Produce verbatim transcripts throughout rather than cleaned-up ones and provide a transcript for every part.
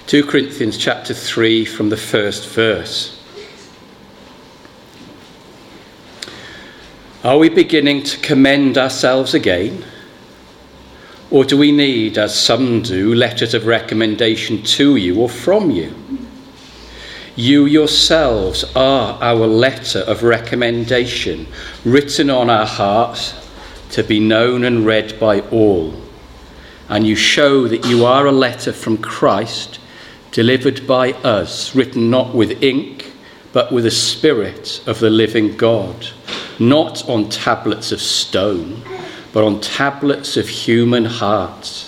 Second Corinthians chapter three from the first verse. Are we beginning to commend ourselves again? Or do we need, as some do, letters of recommendation to you or from you? You yourselves are our letter of recommendation, written on our hearts to be known and read by all. And you show that you are a letter from Christ, delivered by us, written not with ink, but with the Spirit of the living God, not on tablets of stone, but on tablets of human hearts.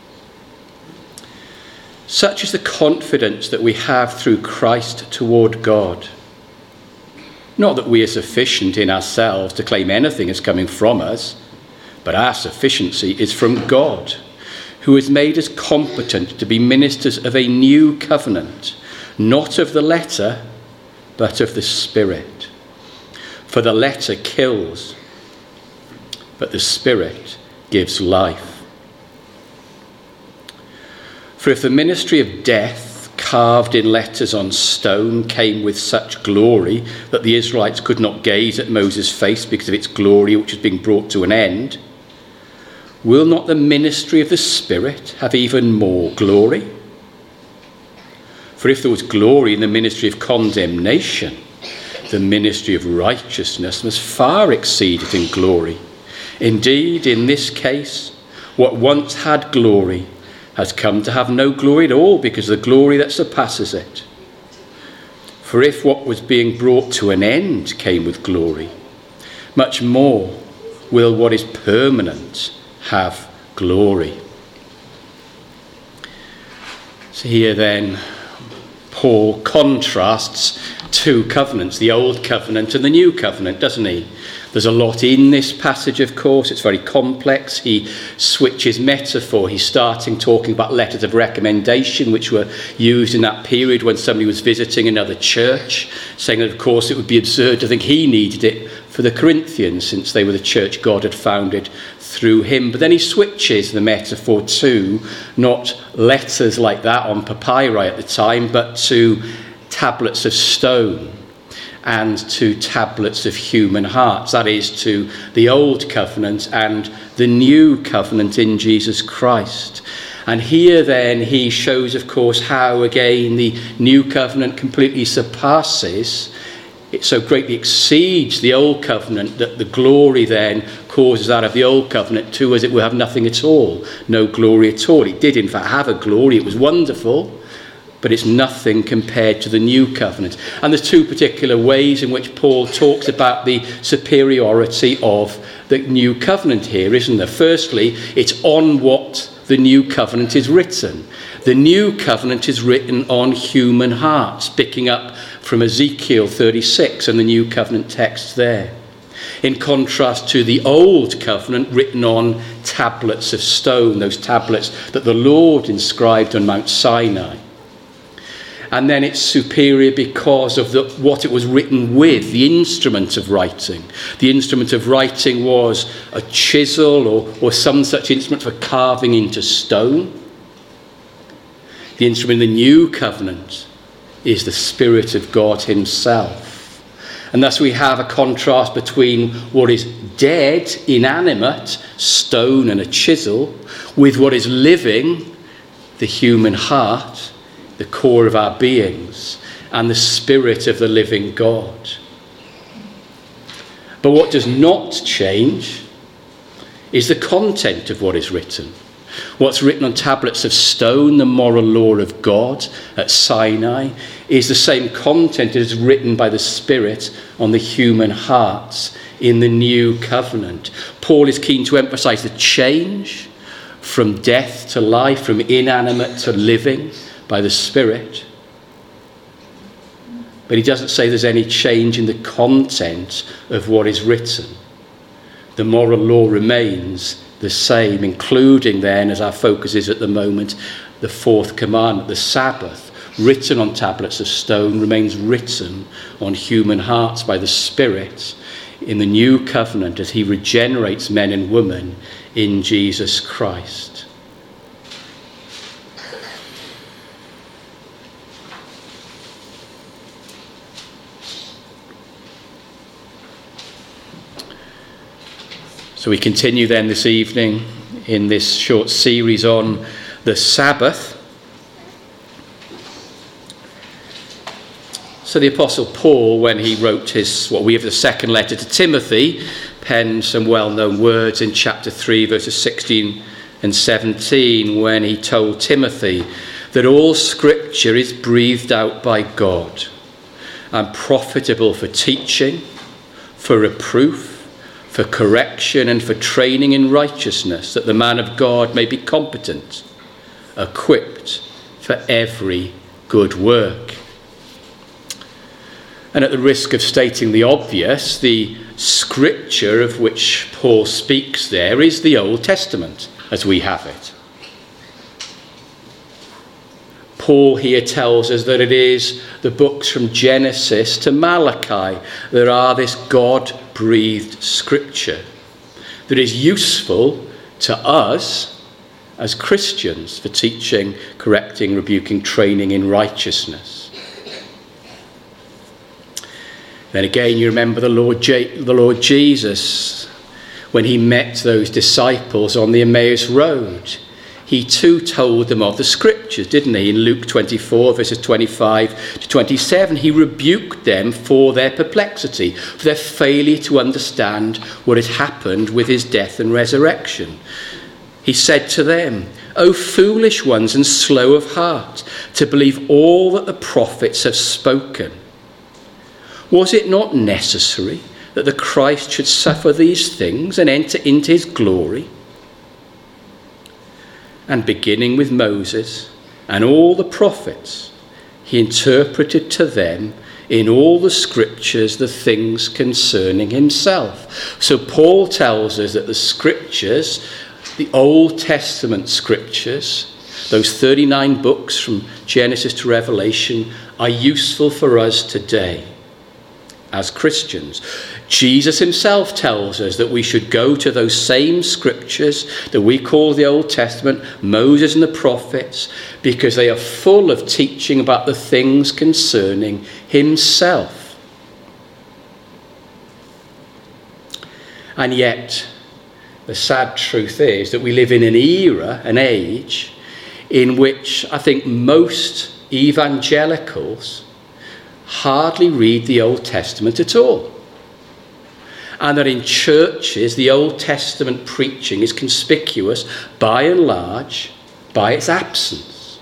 Such is the confidence that we have through Christ toward God. Not that we are sufficient in ourselves to claim anything as coming from us, but our sufficiency is from God, who has made us competent to be ministers of a new covenant, not of the letter, but of the Spirit. For the letter kills, but the Spirit gives life. For if the ministry of death, carved in letters on stone, came with such glory that the Israelites could not gaze at Moses' face because of its glory which was being brought to an end, will not the ministry of the Spirit have even more glory? For if there was glory in the ministry of condemnation, the ministry of righteousness must far exceed it in glory. Indeed, in this case, what once had glory has come to have no glory at all because of the glory that surpasses it. For if what was being brought to an end came with glory, much more will what is permanent have glory. So here then, Paul contrasts two covenants, the old covenant and the new covenant, doesn't he? There's a lot in this passage, of course. It's very complex. He switches metaphor. He's starting talking about letters of recommendation, which were used in that period when somebody was visiting another church, saying that, of course, it would be absurd to think he needed it for the Corinthians, since they were the church God had founded through him. But then he switches the metaphor to not letters like that on papyri at the time, but to tablets of stone and to tablets of human hearts. That is, to the old covenant and the new covenant in Jesus Christ. And here then he shows, of course, how again the new covenant completely surpasses, it so greatly exceeds the old covenant that the glory then causes out of the old covenant to, as it will have nothing at all, no glory at all. It did in fact have a glory, it was wonderful, but it's nothing compared to the new covenant. And there's two particular ways in which Paul talks about the superiority of the new covenant here, isn't there? Firstly, it's on what the new covenant is written. The new covenant is written on human hearts, picking up from Ezekiel thirty-six and the new covenant text there. In contrast to the old covenant written on tablets of stone, those tablets that the Lord inscribed on Mount Sinai. And then it's superior because of the, what it was written with, the instrument of writing. The instrument of writing was a chisel or, or some such instrument for carving into stone. The instrument in the new covenant is the Spirit of God himself. And thus we have a contrast between what is dead, inanimate, stone and a chisel, with what is living, the human heart, the core of our beings, and the Spirit of the living God. But what does not change is the content of what is written. What's written on tablets of stone, the moral law of God at Sinai, is the same content as written by the Spirit on the human hearts in the new covenant. Paul is keen to emphasize the change from death to life, from inanimate to living, by the Spirit. But he doesn't say there's any change in the content of what is written. The moral law remains the same, including then, as our focus is at the moment, the fourth commandment, the Sabbath, written on tablets of stone, remains written on human hearts by the Spirit in the new covenant as he regenerates men and women in Jesus Christ. So we continue then this evening in this short series on the Sabbath. So the Apostle Paul, when he wrote his, what we have the second letter to Timothy, penned some well-known words in chapter three, verses sixteen and seventeen, when he told Timothy that all scripture is breathed out by God and profitable for teaching, for reproof, for correction, and for training in righteousness, that the man of God may be competent, equipped for every good work. And at the risk of stating the obvious, the scripture of which Paul speaks there is the Old Testament, as we have it. Paul here tells us that it is the books from Genesis to Malachi that are this God-breathed scripture that is useful to us as Christians for teaching, correcting, rebuking, training in righteousness. Then again, you remember the Lord, Je- the Lord Jesus, when he met those disciples on the Emmaus Road. He too told them of the scriptures, didn't he? In Luke twenty-four, verses twenty-five to twenty-seven, he rebuked them for their perplexity, for their failure to understand what had happened with his death and resurrection. He said to them, "O foolish ones and slow of heart, to believe all that the prophets have spoken. Was it not necessary that the Christ should suffer these things and enter into his glory?" And beginning with Moses and all the prophets, he interpreted to them in all the scriptures the things concerning himself. So Paul tells us that the scriptures, the Old Testament scriptures, those thirty-nine books from Genesis to Revelation, are useful for us today as Christians. Jesus himself tells us that we should go to those same scriptures that we call the Old Testament, Moses and the prophets, because they are full of teaching about the things concerning himself. And yet, the sad truth is that we live in an era, an age, in which I think most evangelicals hardly read the Old Testament at all. And that in churches, the Old Testament preaching is conspicuous, by and large, by its absence.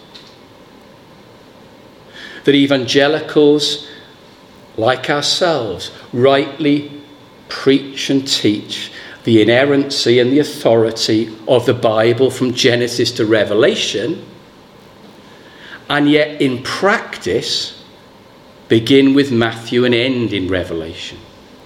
That evangelicals, like ourselves, rightly preach and teach the inerrancy and the authority of the Bible from Genesis to Revelation, and yet in practice begin with Matthew and end in Revelation.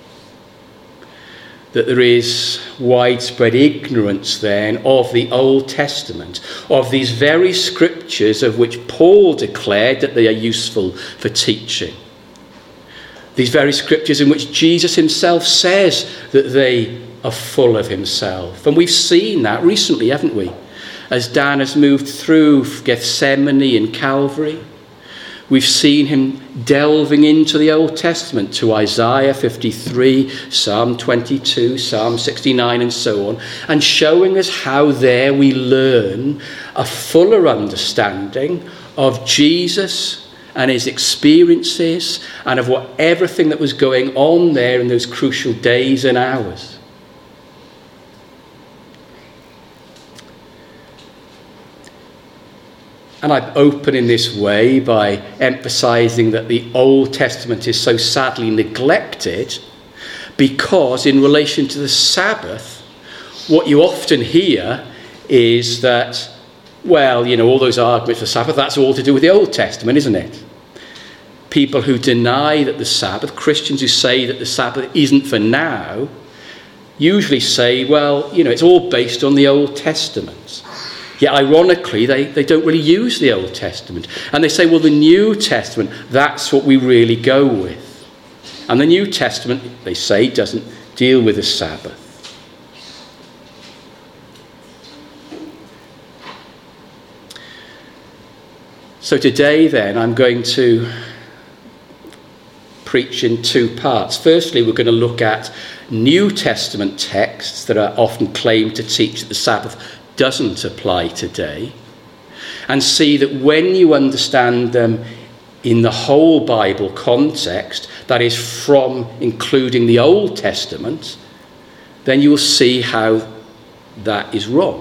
That there is widespread ignorance then of the Old Testament, of these very scriptures of which Paul declared that they are useful for teaching. These very scriptures in which Jesus himself says that they are full of himself. And we've seen that recently, haven't we? As Dan has moved through Gethsemane and Calvary, we've seen him delving into the Old Testament to Isaiah fifty-three, Psalm twenty-two, Psalm sixty-nine, and so on, and showing us how there we learn a fuller understanding of Jesus and his experiences and of what everything that was going on there in those crucial days and hours. And I open in this way by emphasizing that the Old Testament is so sadly neglected because in relation to the Sabbath, what you often hear is that, well, you know, all those arguments for Sabbath, that's all to do with the Old Testament, isn't it? People who deny that the Sabbath, Christians who say that the Sabbath isn't for now, usually say, well, you know, it's all based on the Old Testament. Yet ironically, they, they don't really use the Old Testament. And they say, well, the New Testament, that's what we really go with. And the New Testament, they say, doesn't deal with the Sabbath. So today then, I'm going to preach in two parts. Firstly, we're going to look at New Testament texts that are often claimed to teach that the Sabbath doesn't apply today, and see that when you understand them in the whole Bible context, that is from including the Old Testament, then you will see how that is wrong.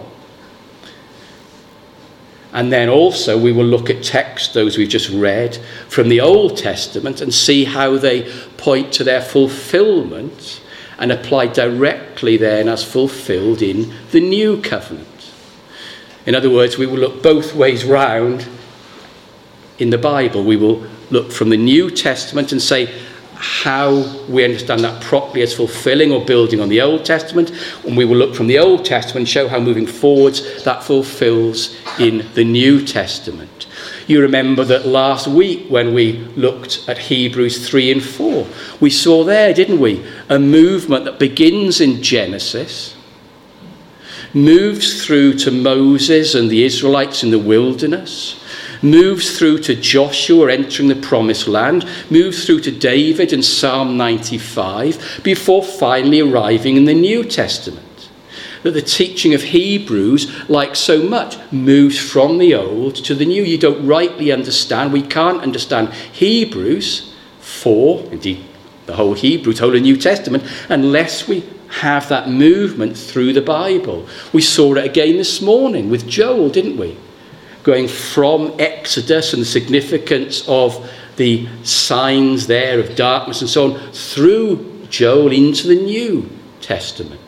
And then also we will look at texts, those we've just read, from the Old Testament and see how they point to their fulfillment and apply directly then as fulfilled in the New Covenant. In other words, we will look both ways round in the Bible. We will look from the New Testament and say how we understand that properly as fulfilling or building on the Old Testament, and we will look from the Old Testament and show how moving forwards that fulfills in the New Testament. You remember that last week when we looked at Hebrews three and four, we saw there, didn't we, a movement that begins in Genesis, moves through to Moses and the Israelites in the wilderness, moves through to Joshua entering the promised land, moves through to David in Psalm ninety-five, before finally arriving in the New Testament. That the teaching of Hebrews, like so much, moves from the Old to the New. You don't rightly understand, we can't understand Hebrews four, indeed the whole Hebrews, whole of New Testament, unless we have that movement through the Bible. We saw it again this morning with Joel, didn't we? Going from Exodus and the significance of the signs there of darkness and so on, through Joel into the New Testament.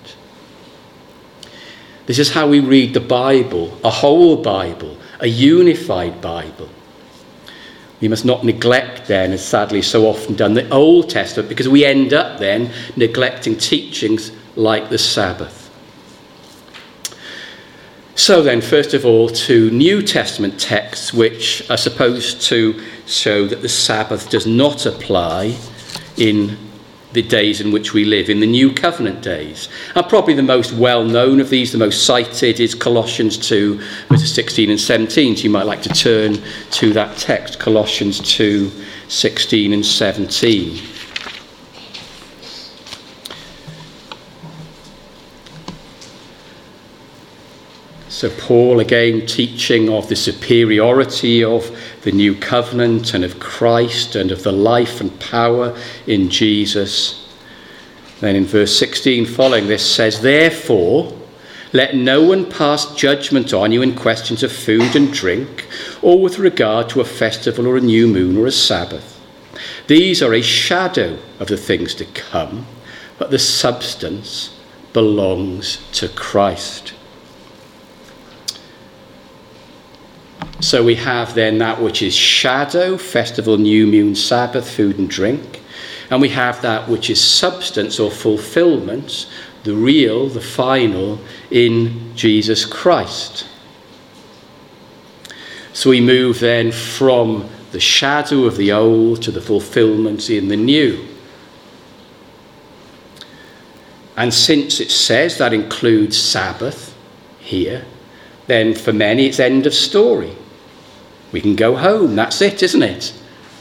This is how we read the Bible, a whole Bible, a unified Bible. We must not neglect then, as sadly so often done, the Old Testament, because we end up then neglecting teachings like the Sabbath. So then, first of all, to New Testament texts which are supposed to show that the Sabbath does not apply in the days in which we live, in the New Covenant days. And probably the most well-known of these, the most cited, is Colossians two, verses sixteen and seventeen. So you might like to turn to that text, Colossians two, sixteen and seventeen. So Paul, again, teaching of the superiority of the new covenant and of Christ and of the life and power in Jesus. Then in verse sixteen following this says, "Therefore, let no one pass judgment on you in questions of food and drink, or with regard to a festival or a new moon or a Sabbath. These are a shadow of the things to come, but the substance belongs to Christ." So we have then that which is shadow, festival, new moon, Sabbath, food and drink. And we have that which is substance or fulfillment, the real, the final, in Jesus Christ. So we move then from the shadow of the old to the fulfillment in the new. And since it says that includes Sabbath here, then for many it's end of story. We can go home, that's it, isn't it?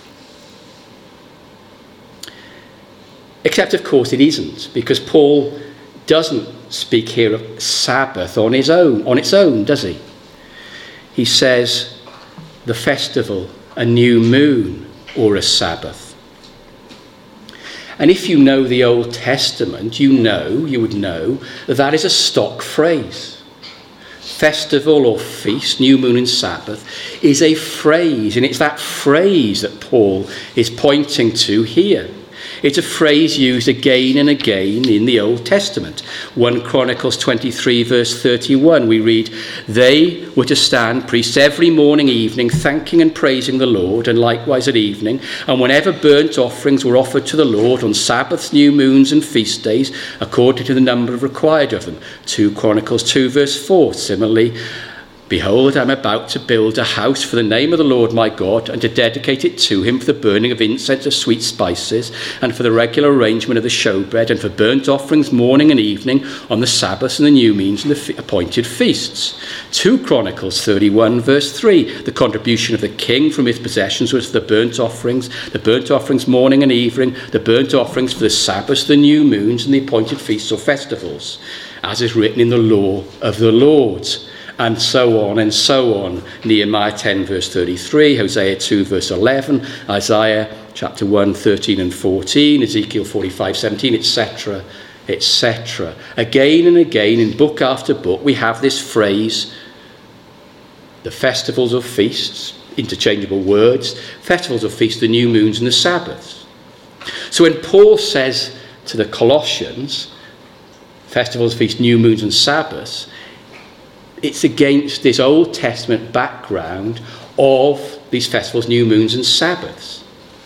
Except, of course, it isn't, because Paul doesn't speak here of Sabbath on his own, on its own, does he? He says the festival, a new moon, or a Sabbath. And if you know the Old Testament, you know, you would know, that that is a stock phrase. Festival or feast, new moon and Sabbath, is a phrase, and it's that phrase that Paul is pointing to here. It's a phrase used again and again in the Old Testament. First Chronicles twenty-three, verse thirty-one, we read, "They were to stand, priests, every morning, evening, thanking and praising the Lord, and likewise at evening. And whenever burnt offerings were offered to the Lord on Sabbaths, new moons, and feast days, according to the number required of them." Second Chronicles two, verse four, similarly, Behold, I am about to build a house for the name of the Lord my God, and to dedicate it to him for the burning of incense of sweet spices, and for the regular arrangement of the showbread, and for burnt offerings morning and evening on the Sabbaths and the new moons and the appointed feasts. Two Chronicles thirty-one verse three. The contribution of the king from his possessions was for the burnt offerings, the burnt offerings morning and evening, the burnt offerings for the Sabbaths, the new moons, and the appointed feasts or festivals, as is written in the law of the Lord. And so on and so on. Nehemiah ten verse thirty-three, Hosea two verse eleven, Isaiah chapter one, thirteen and fourteen, Ezekiel forty-five, seventeen, et cetera, et cetera. Again and again, in book after book, we have this phrase, the festivals or feasts, interchangeable words, festivals or feasts, the new moons and the Sabbaths. So when Paul says to the Colossians, festivals, feasts, new moons and Sabbaths, it's against this Old Testament background of these festivals, new moons and Sabbaths.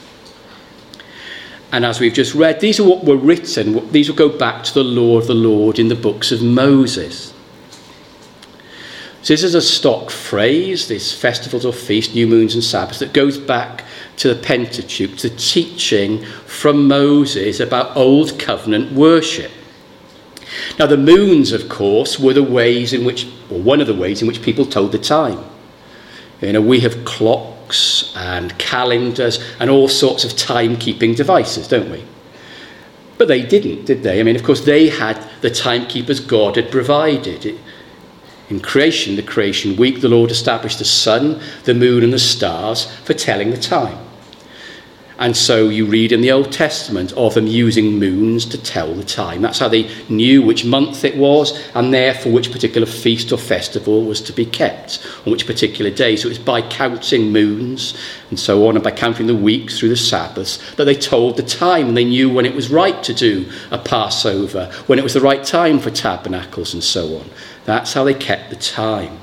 And as we've just read, these are what were written. These will go back to the law of the Lord in the books of Moses. So this is a stock phrase, this festivals or feasts, new moons and Sabbaths, that goes back to the Pentateuch, to teaching from Moses about Old Covenant worship. Now, the moons, of course, were the ways in which, or one of the ways in which people told the time. You know, we have clocks and calendars and all sorts of timekeeping devices, don't we? But they didn't, did they? I mean, of course, they had the timekeepers God had provided. It, in creation, the creation week, the Lord established the sun, the moon and the stars for telling the time. And so you read in the Old Testament of them using moons to tell the time. That's how they knew which month it was, and therefore which particular feast or festival was to be kept on which particular day. So it was by counting moons and so on, and by counting the weeks through the Sabbaths, that they told the time, and they knew when it was right to do a Passover, when it was the right time for tabernacles and so on. That's how they kept the time.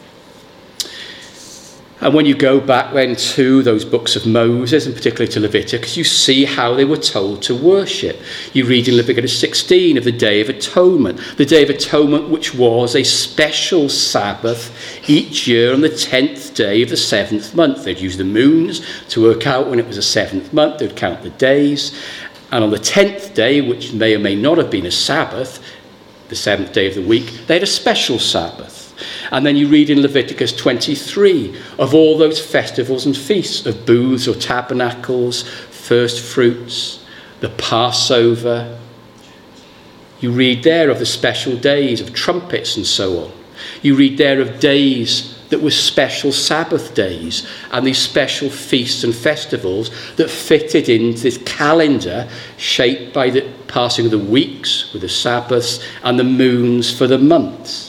And when you go back then to those books of Moses, and particularly to Leviticus, you see how they were told to worship. You read in Leviticus sixteen of the Day of Atonement, the Day of Atonement which was a special Sabbath each year on the tenth day of the seventh month. They'd use the moons to work out when it was the seventh month. They'd count the days. And on the tenth day, which may or may not have been a Sabbath, the seventh day of the week, they had a special Sabbath. And then you read in Leviticus twenty-three of all those festivals and feasts of booths or tabernacles, first fruits, the Passover. You read there of the special days of trumpets and so on. You read there of days that were special Sabbath days and these special feasts and festivals that fitted into this calendar shaped by the passing of the weeks with the Sabbaths and the moons for the months.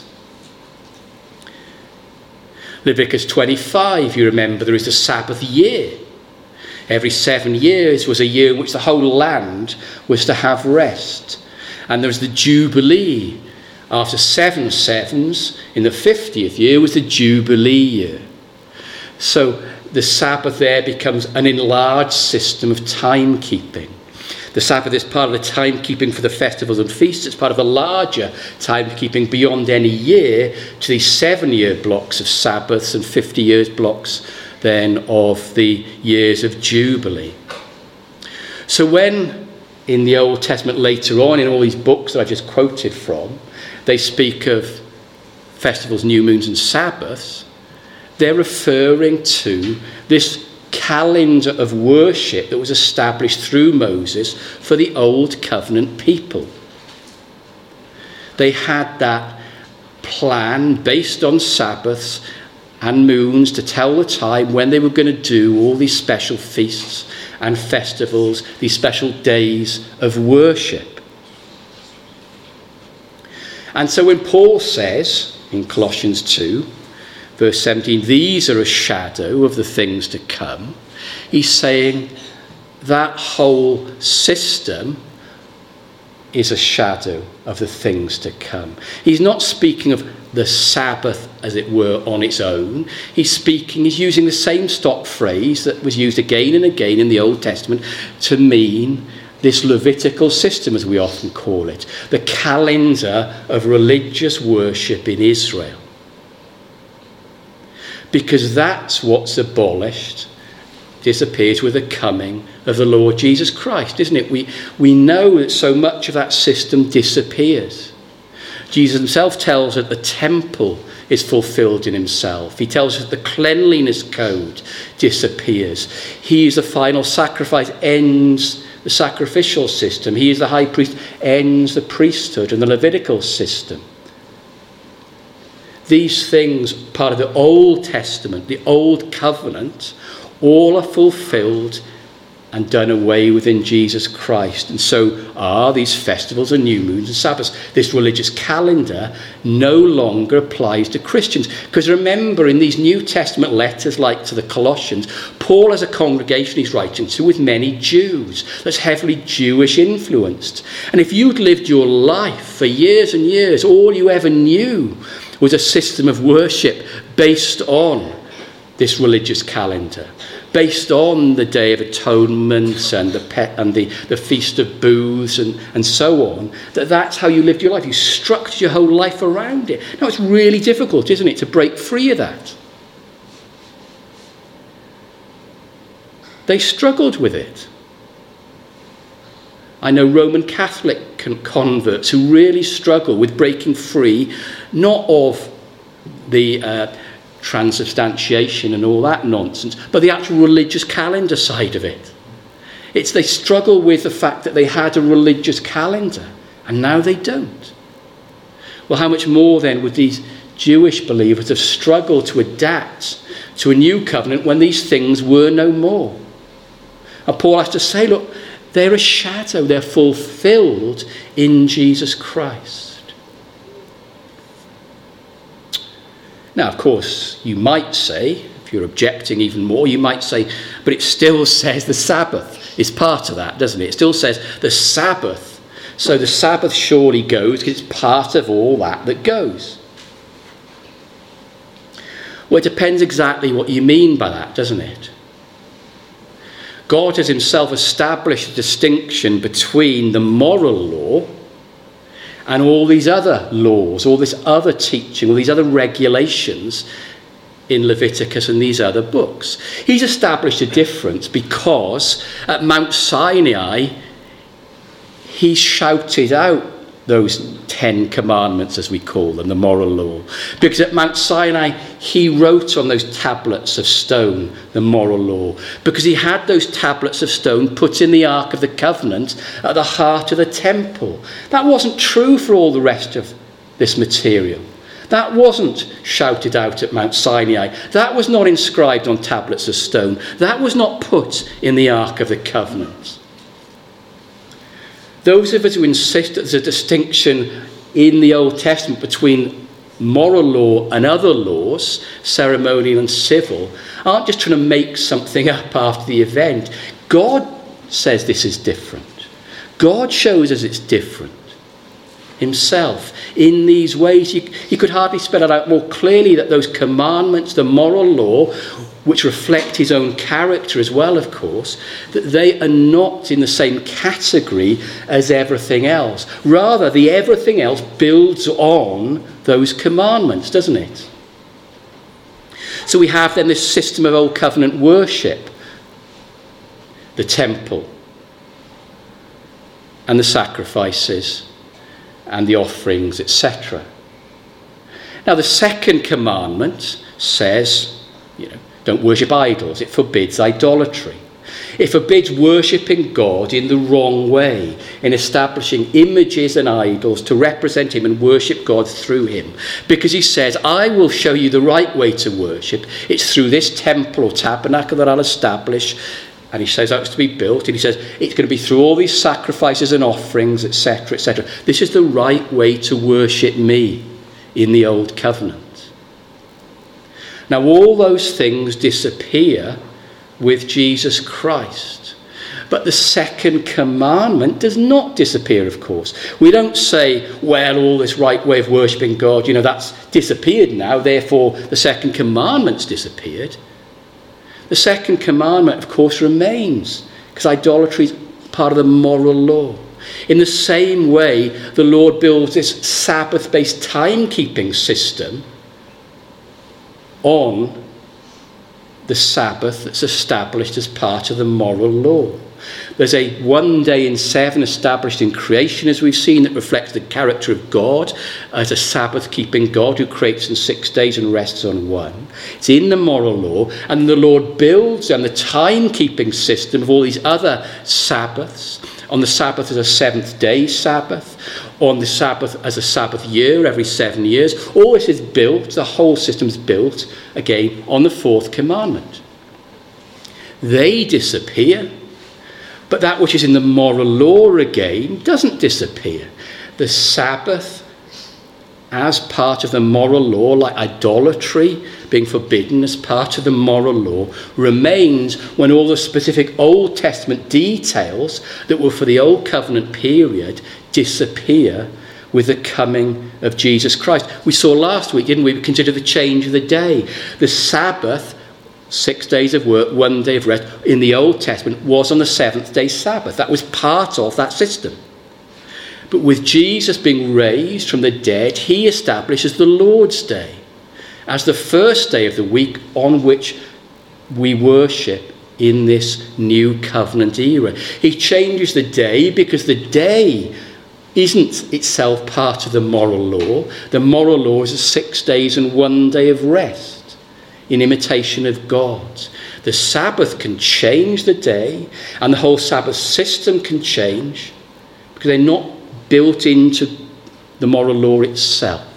Leviticus twenty-five, you remember, there is a Sabbath year. Every seven years was a year in which the whole land was to have rest. And there was the Jubilee. After seven sevens, in the fiftieth year, was the Jubilee year. So the Sabbath there becomes an enlarged system of timekeeping. The Sabbath is part of the timekeeping for the festivals and feasts. It's part of a larger timekeeping beyond any year to these seven-year blocks of Sabbaths and fifty years blocks then of the years of Jubilee. So when in the Old Testament later on, in all these books that I just quoted from, they speak of festivals, new moons and Sabbaths, they're referring to this calendar of worship that was established through Moses for the Old Covenant people. They had that plan based on Sabbaths and moons to tell the time when they were going to do all these special feasts and festivals, these special days of worship. And so when Paul says in Colossians two, verse seventeen, these are a shadow of the things to come, he's saying that whole system is a shadow of the things to come. He's not speaking of the Sabbath, as it were, on its own. He's speaking, he's using the same stock phrase that was used again and again in the Old Testament to mean this Levitical system, as we often call it, the calendar of religious worship in Israel. because that's what's abolished, disappears with the coming of the Lord Jesus Christ, isn't it? We, we know that so much of that system disappears. Jesus himself tells us that the temple is fulfilled in himself. He tells us that the cleanliness code disappears. He is the final sacrifice, ends the sacrificial system. He is the high priest, ends the priesthood and the Levitical system. These things, part of the Old Testament, the Old Covenant, all are fulfilled and done away with in Jesus Christ. And so are these festivals and new moons and Sabbaths. This religious calendar no longer applies to Christians. Because remember, in these New Testament letters, like to the Colossians, Paul has a congregation he's writing to with many Jews that's heavily Jewish influenced. And if you'd lived your life for years and years, all you ever knew was a system of worship based on this religious calendar, based on the Day of Atonement and the pet and the, the Feast of Booths and, and so on, that that's how you lived your life. You structured your whole life around it. Now, it's really difficult, isn't it, to break free of that. They struggled with it. I know Roman Catholic converts who really struggle with breaking free, not of the uh, transubstantiation and all that nonsense, but the actual religious calendar side of it. It's they struggle with the fact that they had a religious calendar and now they don't. Well, how much more then would these Jewish believers have struggled to adapt to a new covenant when these things were no more? And Paul has to say, look, they're a shadow, they're fulfilled in Jesus Christ. Now, of course, you might say, if you're objecting even more, you might say, but it still says the Sabbath is part of that, doesn't it? It still says the Sabbath. So the Sabbath surely goes because it's part of all that that goes. Well, it depends exactly what you mean by that, doesn't it? God has himself established a distinction between the moral law and all these other laws, all this other teaching, all these other regulations in Leviticus and these other books. He's established a difference because at Mount Sinai, he shouted out those Ten Commandments, as we call them, the moral law. Because at Mount Sinai, he wrote on those tablets of stone the moral law. Because he had those tablets of stone put in the Ark of the Covenant at the heart of the temple. That wasn't true for all the rest of this material. That wasn't shouted out at Mount Sinai. That was not inscribed on tablets of stone. That was not put in the Ark of the Covenant. Those of us who insist that there's a distinction in the Old Testament between moral law and other laws, ceremonial and civil, aren't just trying to make something up after the event. God says this is different. God shows us it's different himself in these ways. He, he could hardly spell it out more clearly that those commandments, the moral law, which reflect his own character as well, of course, that they are not in the same category as everything else. Rather, the everything else builds on those commandments, doesn't it? So we have then this system of Old Covenant worship, the temple, and the sacrifices, and the offerings, et cetera. Now, the second commandment says, you know, don't worship idols. It forbids idolatry. It forbids worshipping God in the wrong way, in establishing images and idols to represent him and worship God through him. Because he says, I will show you the right way to worship. It's through this temple or tabernacle that I'll establish. And he says that's to be built. And he says it's going to be through all these sacrifices and offerings, et cetera, et cetera. This is the right way to worship me in the Old Covenant. Now, all those things disappear with Jesus Christ. But the second commandment does not disappear, of course. We don't say, well, all this right way of worshipping God, you know, that's disappeared now, therefore the second commandment's disappeared. The second commandment, of course, remains, because idolatry is part of the moral law. In the same way, the Lord builds this Sabbath-based timekeeping system on the Sabbath that's established as part of the moral law. There's a one day in seven established in creation, as we've seen, that reflects the character of God as a Sabbath-keeping God who creates in six days and rests on one. It's in the moral law, and the Lord builds on the time-keeping system of all these other Sabbaths. On the Sabbath as a seventh-day Sabbath, on the Sabbath as a Sabbath year every seven years. All this is built, the whole system is built, again, on the fourth commandment. They disappear. But that which is in the moral law, again, doesn't disappear. The Sabbath, as part of the moral law, like idolatry being forbidden as part of the moral law, remains when all the specific Old Testament details that were for the Old Covenant period disappear with the coming of Jesus Christ. We saw last week, didn't we? We considered the change of the day. The Sabbath, six days of work, one day of rest, in the Old Testament was on the seventh day Sabbath. That was part of that system. But with Jesus being raised from the dead, he establishes the Lord's Day as the first day of the week on which we worship in this new covenant era. He changes the day because the day isn't itself part of the moral law. The moral law is six days and one day of rest in imitation of God. The Sabbath can change the day, and the whole Sabbath system can change because they're not built into the moral law itself.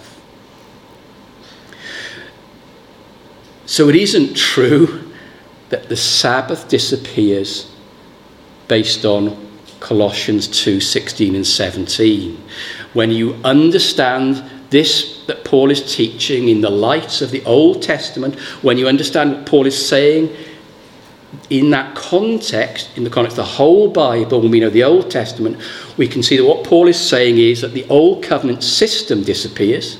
So it isn't true that the Sabbath disappears based on Colossians two sixteen and seventeen. When you understand this that Paul is teaching in the light of the Old Testament, when you understand what Paul is saying in that context, in the context of the whole Bible, when we know the Old Testament, we can see that what Paul is saying is that the Old Covenant system disappears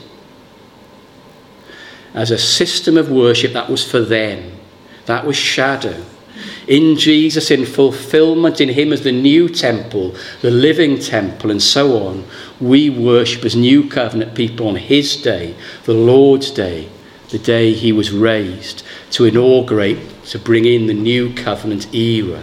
as a system of worship that was for them. That was shadow. In Jesus, in fulfillment, in him as the new temple, the living temple, and so on, we worship as new covenant people on his day, the Lord's day, the day he was raised, to inaugurate, to bring in the new covenant era.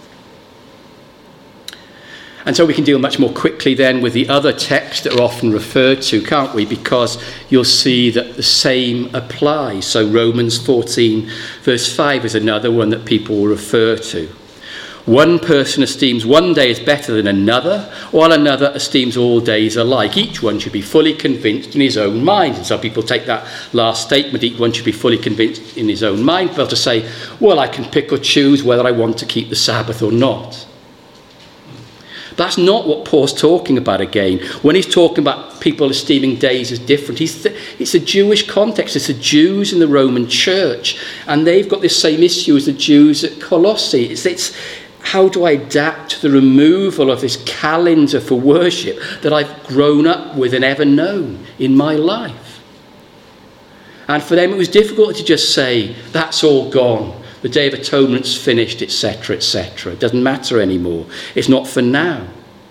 And so we can deal much more quickly then with the other texts that are often referred to, can't we? Because you'll see that the same applies. So Romans fourteen verse five is another one that people will refer to. One person esteems one day as better than another, while another esteems all days alike. Each one should be fully convinced in his own mind. And some people take that last statement, each one should be fully convinced in his own mind, but to say, well, I can pick or choose whether I want to keep the Sabbath or not. That's not what Paul's talking about again. When he's talking about people esteeming days as different, he's th- it's a Jewish context. It's the Jews in the Roman church, and they've got this same issue as the Jews at Colossae. It's, it's how do I adapt to the removal of this calendar for worship that I've grown up with and ever known in my life? And for them it was difficult to just say, that's all gone. The Day of Atonement's finished, et cetera, et cetera. It doesn't matter anymore. It's not for now.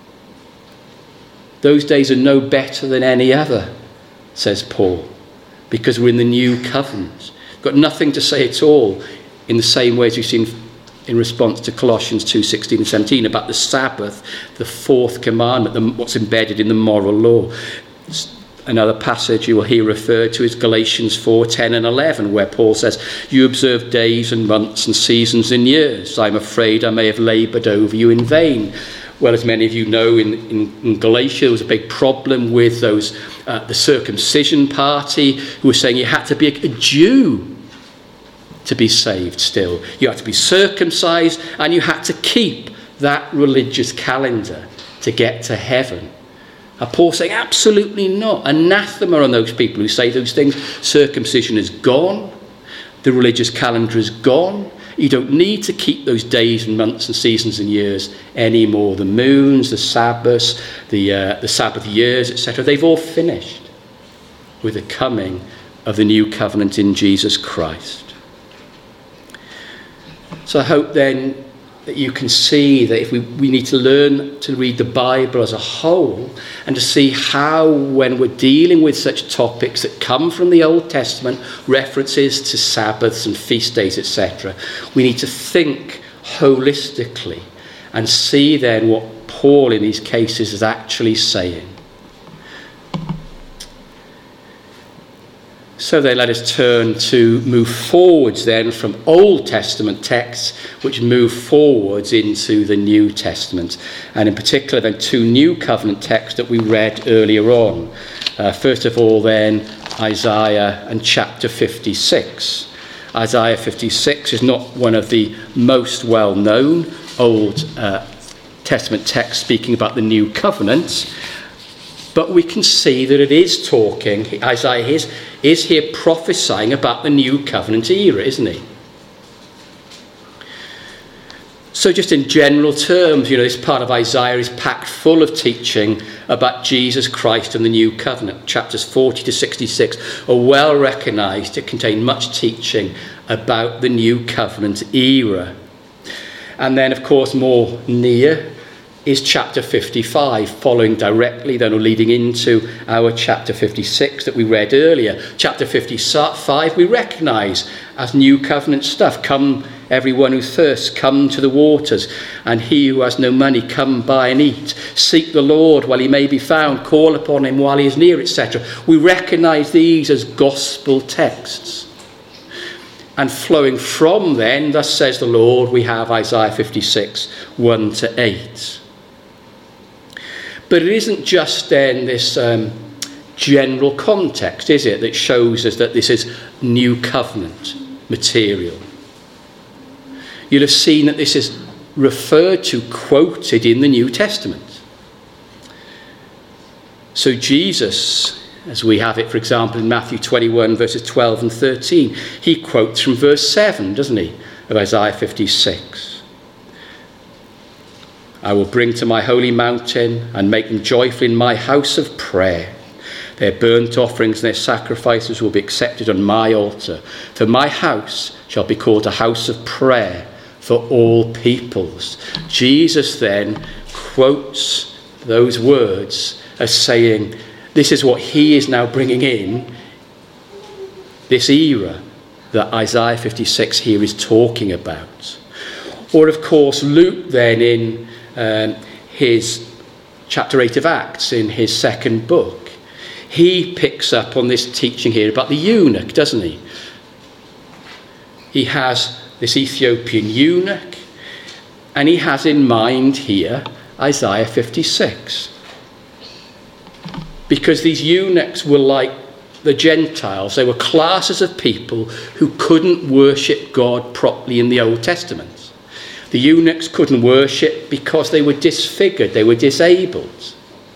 Those days are no better than any other, says Paul, because we're in the new covenant. Got nothing to say at all in the same way as we've seen in response to Colossians two sixteen and seventeen about the Sabbath, the fourth commandment, the, what's embedded in the moral law. Another passage you will hear referred to is Galatians four ten and eleven, where Paul says, you observe days and months and seasons and years. I'm afraid I may have laboured over you in vain. Well, as many of you know, in, in, in Galatia, there was a big problem with those uh, the circumcision party who were saying you had to be a, a Jew to be saved still. You had to be circumcised and you had to keep that religious calendar to get to heaven. And Paul's saying, absolutely not. Anathema on those people who say those things. Circumcision is gone. The religious calendar is gone. You don't need to keep those days and months and seasons and years anymore. The moons, the Sabbaths, the, uh, the Sabbath years, et cetera. They've all finished with the coming of the new covenant in Jesus Christ. So I hope then that you can see that if we, we need to learn to read the Bible as a whole and to see how, when we're dealing with such topics that come from the Old Testament, references to Sabbaths and feast days, et cetera, we need to think holistically and see then what Paul in these cases is actually saying. So then let us turn to move forwards then from Old Testament texts which move forwards into the New Testament. And in particular then two New Covenant texts that we read earlier on. Uh, first of all then Isaiah and chapter fifty-six. Isaiah fifty-six is not one of the most well-known Old uh, Testament texts speaking about the New Covenant. But we can see that it is talking, Isaiah is, is here prophesying about the New Covenant era, isn't he? So just in general terms, you know, this part of Isaiah is packed full of teaching about Jesus Christ and the New Covenant. Chapters forty to sixty-six are well recognised to contain much teaching about the New Covenant era. And then, of course, more near is chapter fifty-five, following directly then or leading into our chapter fifty-six that we read earlier. Chapter fifty-five we recognise as New Covenant stuff. Come, everyone who thirsts, come to the waters, and he who has no money, come buy and eat. Seek the Lord while he may be found, call upon him while he is near, et cetera. We recognise these as gospel texts. And flowing from then, thus says the Lord, we have Isaiah fifty-six, one to eight. But it isn't just then this um, general context, is it, that shows us that this is New Covenant material. You'll have seen that this is referred to, quoted in the New Testament. So Jesus, as we have it, for example, in Matthew twenty-one, verses twelve and thirteen, he quotes from verse seven, doesn't he, of Isaiah fifty-six. I will bring to my holy mountain and make them joyful in my house of prayer. Their burnt offerings and their sacrifices will be accepted on my altar. For my house shall be called a house of prayer for all peoples. Jesus then quotes those words as saying, this is what he is now bringing in, this era that Isaiah fifty-six here is talking about. Or, of course, Luke then in Um, his chapter eight of Acts, in his second book, he picks up on this teaching here about the eunuch, doesn't he? He has this Ethiopian eunuch, and he has in mind here Isaiah fifty-six. Because these eunuchs were like the Gentiles. They were classes of people who couldn't worship God properly in the Old Testament. The eunuchs couldn't worship because they were disfigured, they were disabled.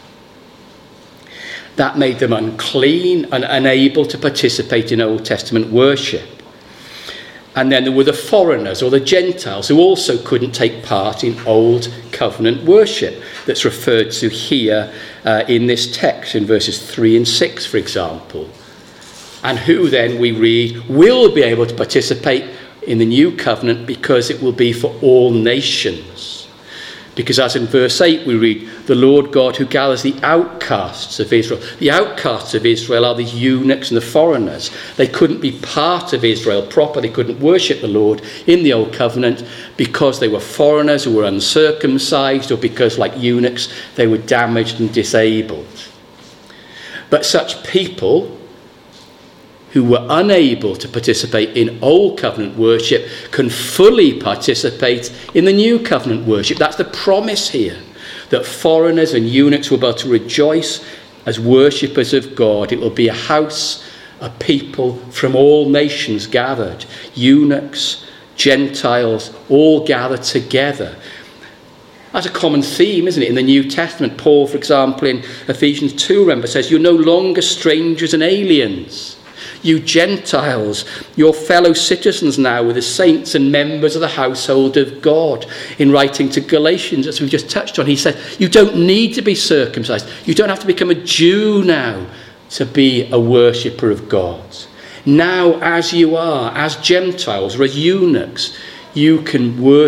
That made them unclean and unable to participate in Old Testament worship. And then there were the foreigners or the Gentiles who also couldn't take part in Old Covenant worship that's referred to here uh, in this text in verses three and six, for example. And who then, we read, will be able to participate in the New Covenant because it will be for all nations. Because as in verse eight we read, the Lord God who gathers the outcasts of Israel. The outcasts of Israel are the eunuchs and the foreigners. They couldn't be part of Israel proper. They couldn't worship the Lord in the Old Covenant because they were foreigners who were uncircumcised, or because, like eunuchs, they were damaged and disabled. But such people who were unable to participate in Old Covenant worship can fully participate in the New Covenant worship. That's the promise here, that foreigners and eunuchs will be able to rejoice as worshippers of God. It will be a house, a people from all nations gathered, eunuchs, Gentiles, all gathered together. That's a common theme, isn't it? In the New Testament, Paul, for example, in Ephesians two, remember, says, you're no longer strangers and aliens. You Gentiles, your fellow citizens now with the saints and members of the household of God. In writing to Galatians, as we've just touched on, he said, you don't need to be circumcised. You don't have to become a Jew now to be a worshipper of God. Now, as you are, as Gentiles or as eunuchs, you can worship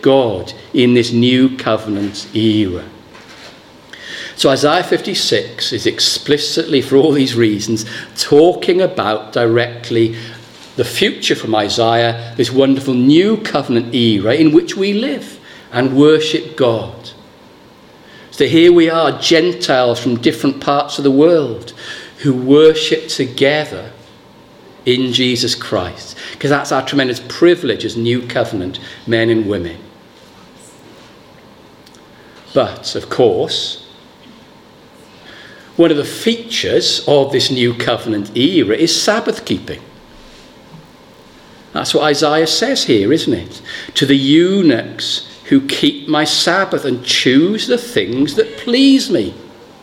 God in this new covenant era. So Isaiah fifty-six is explicitly, for all these reasons, talking about directly the future from Isaiah, this wonderful new covenant era in which we live and worship God. So here we are, Gentiles from different parts of the world who worship together in Jesus Christ, because that's our tremendous privilege as new covenant men and women. But, of course, one of the features of this new covenant era is Sabbath keeping. That's what Isaiah says here, isn't it? To the eunuchs who keep my Sabbath and choose the things that please me.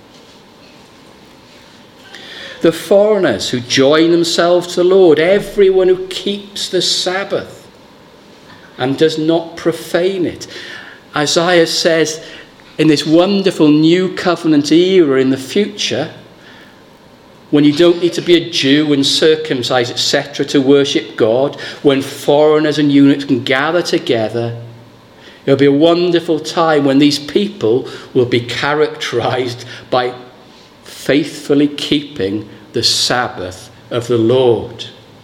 The foreigners who join themselves to the Lord, everyone who keeps the Sabbath and does not profane it. Isaiah says, in this wonderful new covenant era in the future, when you don't need to be a Jew and circumcised, et cetera, to worship God, when foreigners and eunuchs can gather together, it'll be a wonderful time when these people will be characterized by faithfully keeping the Sabbath of the Lord.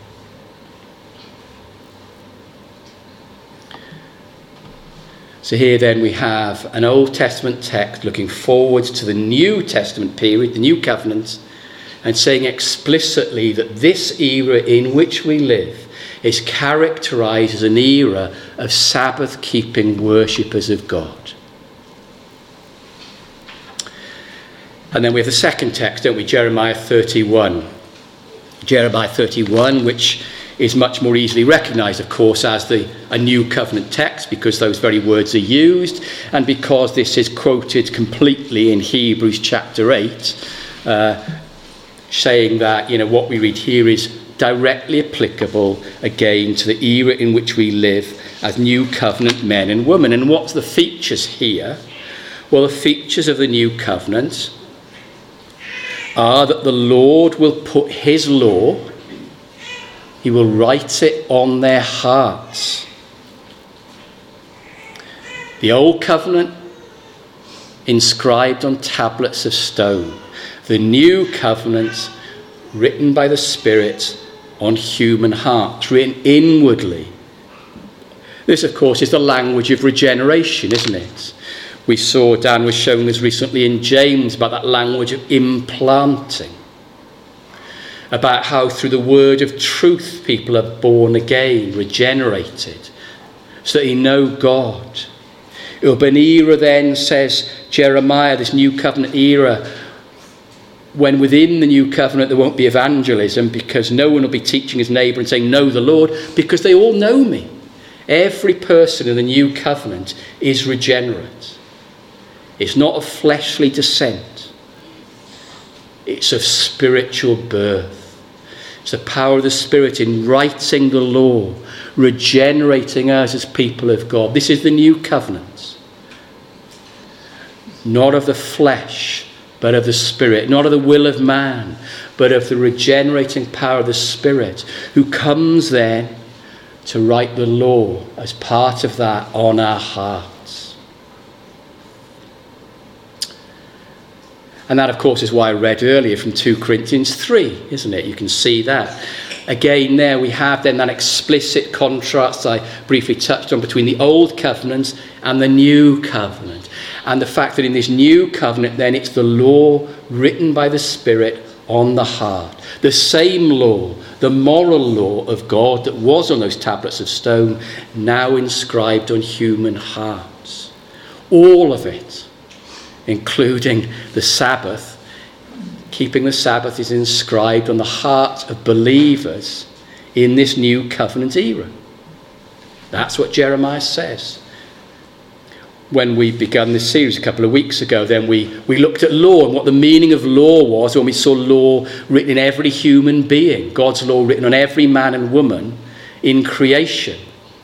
So here then we have an Old Testament text looking forward to the New Testament period, the New Covenant, and saying explicitly that this era in which we live is characterized as an era of Sabbath-keeping worshippers of God. And then we have the second text, don't we? Jeremiah thirty-one. Jeremiah thirty-one, which is much more easily recognised, of course, as the a new covenant text, because those very words are used, and because this is quoted completely in Hebrews chapter eight, uh, saying that, you know, what we read here is directly applicable again to the era in which we live as new covenant men and women. And what's the features here? Well, the features of the new covenant are that the Lord will put his law, he will write it on their hearts. The old covenant inscribed on tablets of stone. The new covenant written by the Spirit on human hearts, written inwardly. This, of course, is the language of regeneration, isn't it? We saw, Dan was showing us recently in James about that language of implanting, about how through the word of truth people are born again, regenerated, so that they know God. It will be an era then, says Jeremiah, this new covenant era, when within the new covenant there won't be evangelism, because no one will be teaching his neighbour and saying, know the Lord, because they all know me. Every person in the new covenant is regenerate. It's not of fleshly descent. It's of spiritual birth. It's the power of the Spirit in writing the law, regenerating us as people of God. This is the new covenant. Not of the flesh, but of the Spirit. Not of the will of man, but of the regenerating power of the Spirit, who comes then to write the law as part of that on our hearts. And that, of course, is why I read earlier from two Corinthians three, isn't it? You can see that. Again, there we have then that explicit contrast I briefly touched on between the old covenant and the new covenant. And the fact that in this new covenant, then, it's the law written by the Spirit on the heart. The same law, the moral law of God that was on those tablets of stone, now inscribed on human hearts. All of it, including the Sabbath. Keeping the Sabbath is inscribed on the heart of believers in this new covenant era. That's what Jeremiah says. When we began this series a couple of weeks ago, then we, we looked at law and what the meaning of law was when we saw law written in every human being, God's law written on every man and woman in creation.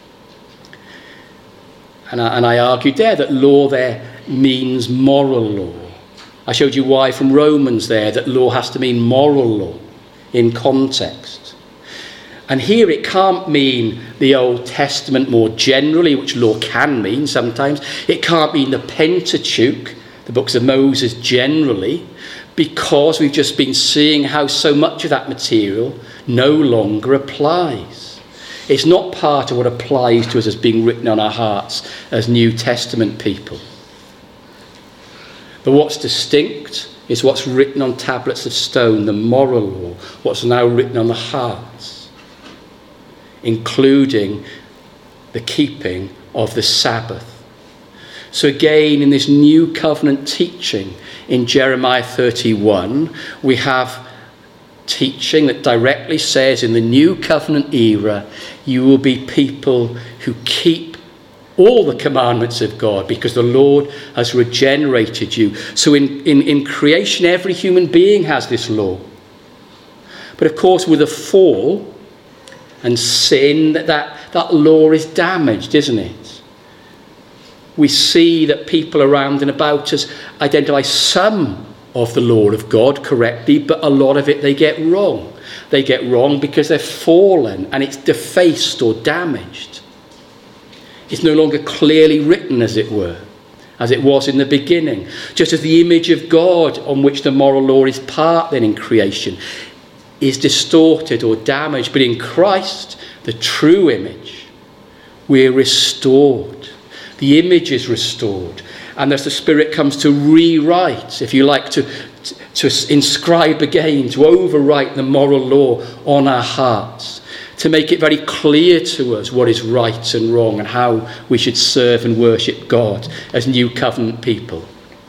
And I, and I argued there that law there means moral law. I showed you why from Romans there that law has to mean moral law in context. And here it can't mean the Old Testament more generally, which law can mean sometimes. It can't mean the Pentateuch, the books of Moses generally, because we've just been seeing how so much of that material no longer applies. It's not part of what applies to us as being written on our hearts as New Testament people. But what's distinct is what's written on tablets of stone, the moral law, what's now written on the hearts, including the keeping of the Sabbath. So again, in this new covenant teaching in Jeremiah thirty-one, we have teaching that directly says in the new covenant era, you will be people who keep all the commandments of God because the Lord has regenerated you. So in, in, in creation, every human being has this law. But of course, with a fall and sin, that, that, that law is damaged, isn't it? We see that people around and about us identify some of the law of God correctly, but a lot of it they get wrong. They get wrong because they're fallen and it's defaced or damaged. It's no longer clearly written, as it were, as it was in the beginning. Just as the image of God on which the moral law is part then in creation is distorted or damaged, but in Christ, the true image, we're restored. The image is restored. And as the Spirit comes to rewrite, if you like, to, to, to inscribe again, to overwrite the moral law on our hearts, to make it very clear to us what is right and wrong and how we should serve and worship God as new covenant people.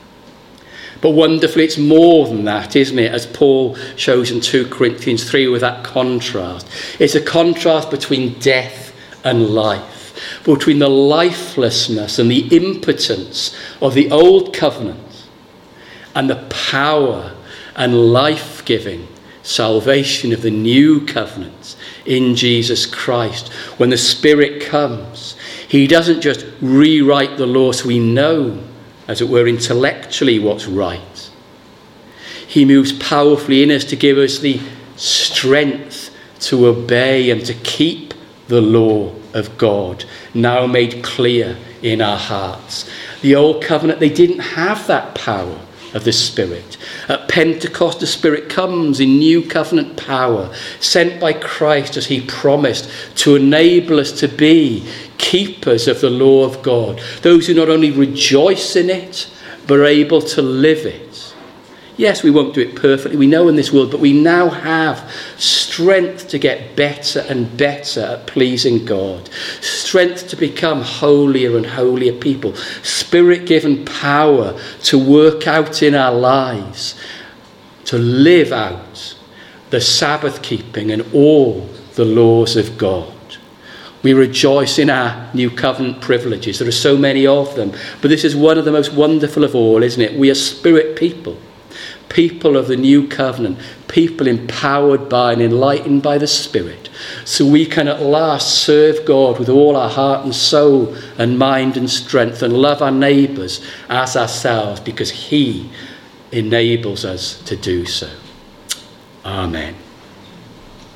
But wonderfully, it's more than that, isn't it? As Paul shows in two Corinthians three with that contrast. It's a contrast between death and life. Between the lifelessness and the impotence of the old covenant and the power and life-giving salvation of the new covenant in Jesus Christ. When the Spirit comes, he doesn't just rewrite the law so we know, as it were, intellectually what's right. He moves powerfully in us to give us the strength to obey and to keep the law of God, now made clear in our hearts. The old covenant, they didn't have that power of the Spirit. At Pentecost, the Spirit comes in new covenant power, sent by Christ as he promised, to enable us to be keepers of the law of God. Those who not only rejoice in it, but are able to live it. Yes, we won't do it perfectly, we know in this world, but we now have strength to get better and better at pleasing God. Strength to become holier and holier people. Spirit-given power to work out in our lives, to live out the Sabbath keeping and all the laws of God. We rejoice in our new covenant privileges. There are so many of them, but this is one of the most wonderful of all, isn't it? We are spirit people. People of the new covenant, people empowered by and enlightened by the Spirit, so we can at last serve God with all our heart and soul and mind and strength and love our neighbours as ourselves because he enables us to do so. Amen.